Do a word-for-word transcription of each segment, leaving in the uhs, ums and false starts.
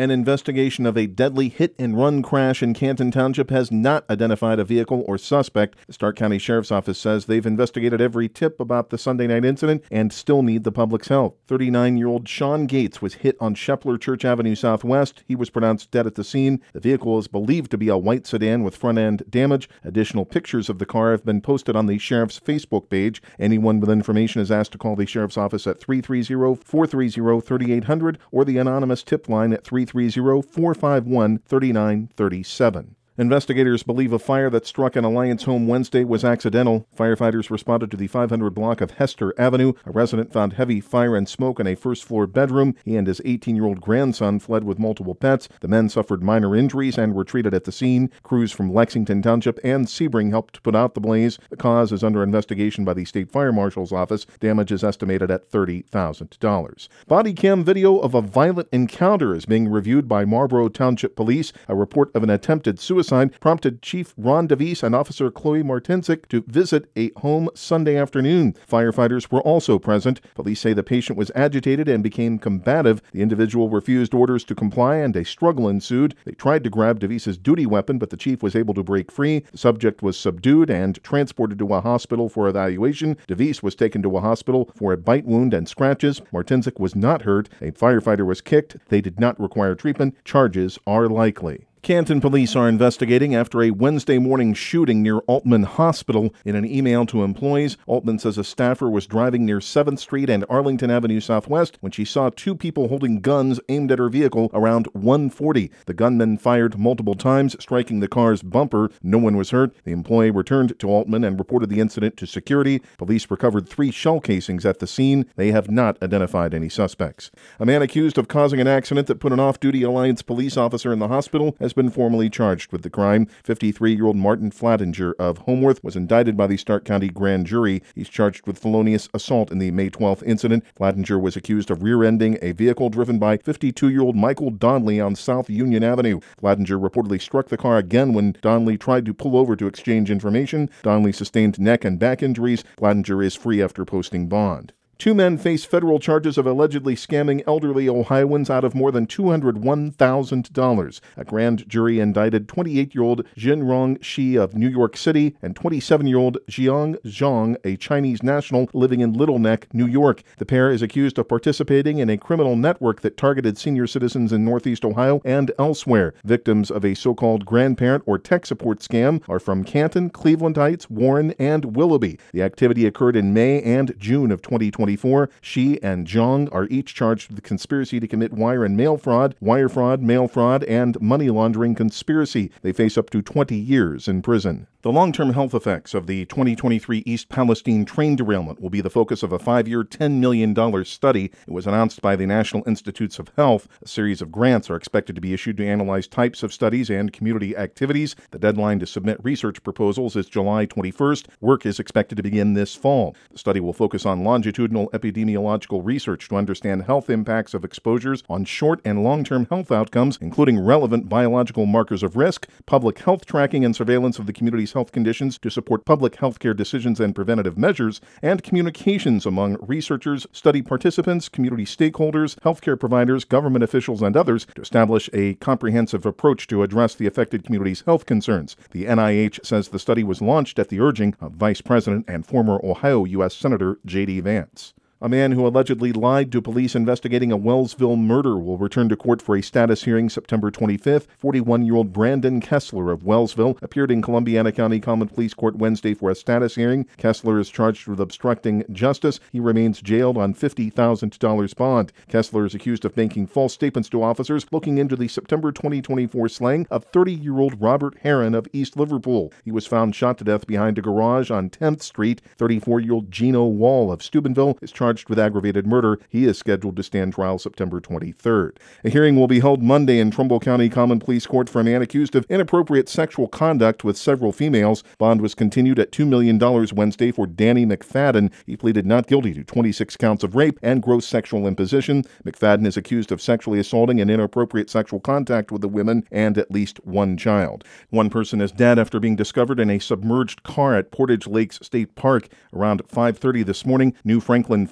An investigation of a deadly hit-and-run crash in Canton Township has not identified a vehicle or suspect. The Stark County Sheriff's Office says they've investigated every tip about the Sunday night incident and still need the public's help. thirty-nine-year-old Sean Gates was hit on Shepler Church Avenue Southwest. He was pronounced dead at the scene. The vehicle is believed to be a white sedan with front-end damage. Additional pictures of the car have been posted on the Sheriff's Facebook page. Anyone with information is asked to call the Sheriff's Office at three three zero, four three zero, three eight zero zero or the anonymous tip line at three three zero, four five one, three nine three seven. Investigators believe a fire that struck an Alliance home Wednesday was accidental. Firefighters responded to the five hundred block of Hester Avenue. A resident found heavy fire and smoke in a first-floor bedroom. He and his eighteen-year-old grandson fled with multiple pets. The men suffered minor injuries and were treated at the scene. Crews from Lexington Township and Sebring helped put out the blaze. The cause is under investigation by the State Fire Marshal's office. Damage is estimated at thirty thousand dollars. Body cam video of a violent encounter is being reviewed by Marlboro Township Police. A report of an attempted suicide prompted Chief Ron DeVise and Officer Chloe Martinsick to visit a home Sunday afternoon. Firefighters were also present. Police say the patient was agitated and became combative. The individual refused orders to comply and a struggle ensued. They tried to grab DeVise's duty weapon, but the chief was able to break free. The subject was subdued and transported to a hospital for evaluation. DeVise was taken to a hospital for a bite wound and scratches. Martinsick was not hurt. A firefighter was kicked. They did not require treatment. Charges are likely. Canton police are investigating after a Wednesday morning shooting near Altman Hospital. In an email to employees, Altman says a staffer was driving near seventh Street and Arlington Avenue Southwest when she saw two people holding guns aimed at her vehicle around one forty. The gunman fired multiple times, striking the car's bumper. No one was hurt. The employee returned to Altman and reported the incident to security. Police recovered three shell casings at the scene. They have not identified any suspects. A man accused of causing an accident that put an off-duty Alliance police officer in the hospital has been formally charged with the crime. fifty-three-year-old Martin Flattinger of Homeworth was indicted by the Stark County Grand Jury. He's charged with felonious assault in the May twelfth incident. Flattinger was accused of rear-ending a vehicle driven by fifty-two-year-old Michael Donnelly on South Union Avenue. Flattinger reportedly struck the car again when Donnelly tried to pull over to exchange information. Donnelly sustained neck and back injuries. Flattinger is free after posting bond. Two men face federal charges of allegedly scamming elderly Ohioans out of more than two hundred one thousand dollars. A grand jury indicted twenty-eight-year-old Jinrong Shi of New York City and twenty-seven-year-old Jiang Zhang, a Chinese national living in Little Neck, New York. The pair is accused of participating in a criminal network that targeted senior citizens in Northeast Ohio and elsewhere. Victims of a so-called grandparent or tech support scam are from Canton, Cleveland Heights, Warren, and Willoughby. The activity occurred in May and June of twenty twenty-four. Shi and Zhang are each charged with conspiracy to commit wire and mail fraud, wire fraud, mail fraud, and money laundering conspiracy. They face up to twenty years in prison. The long-term health effects of the twenty twenty-three East Palestine train derailment will be the focus of a five-year, ten million dollars study. It was announced by the National Institutes of Health. A series of grants are expected to be issued to analyze types of studies and community activities. The deadline to submit research proposals is July twenty-first. Work is expected to begin this fall. The study will focus on longitudinal epidemiological research to understand health impacts of exposures on short and long-term health outcomes, including relevant biological markers of risk, public health tracking and surveillance of the community's health conditions to support public health care decisions and preventative measures, and communications among researchers, study participants, community stakeholders, healthcare providers, government officials, and others to establish a comprehensive approach to address the affected community's health concerns. The N I H says the study was launched at the urging of Vice President and former Ohio U S Senator J D Vance. A man who allegedly lied to police investigating a Wellsville murder will return to court for a status hearing September twenty-fifth. forty-one-year-old Brandon Kessler of Wellsville appeared in Columbiana County Common Police Court Wednesday for a status hearing. Kessler is charged with obstructing justice. He remains jailed on fifty thousand dollars bond. Kessler is accused of making false statements to officers looking into the September twenty twenty-four slaying of thirty-year-old Robert Heron of East Liverpool. He was found shot to death behind a garage on tenth Street. thirty-four-year-old Gino Wall of Steubenville is charged with aggravated murder. He is scheduled to stand trial September twenty-third. A hearing will be held Monday in Trumbull County Common Police Court for a man accused of inappropriate sexual conduct with several females. Bond was continued at two million dollars Wednesday for Danny McFadden. He pleaded not guilty to twenty-six counts of rape and gross sexual imposition. McFadden is accused of sexually assaulting and inappropriate sexual contact with the women and at least one child. One person is dead after being discovered in a submerged car at Portage Lakes State Park around five thirty this morning. New Franklin Fire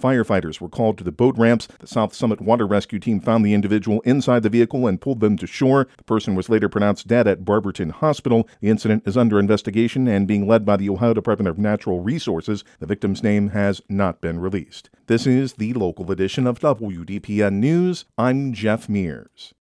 Firefighters were called to the boat ramps. The South Summit Water Rescue Team found the individual inside the vehicle and pulled them to shore. The person was later pronounced dead at Barberton Hospital. The incident is under investigation and being led by the Ohio Department of Natural Resources. The victim's name has not been released. This is the local edition of W D P N News. I'm Jeff Mears.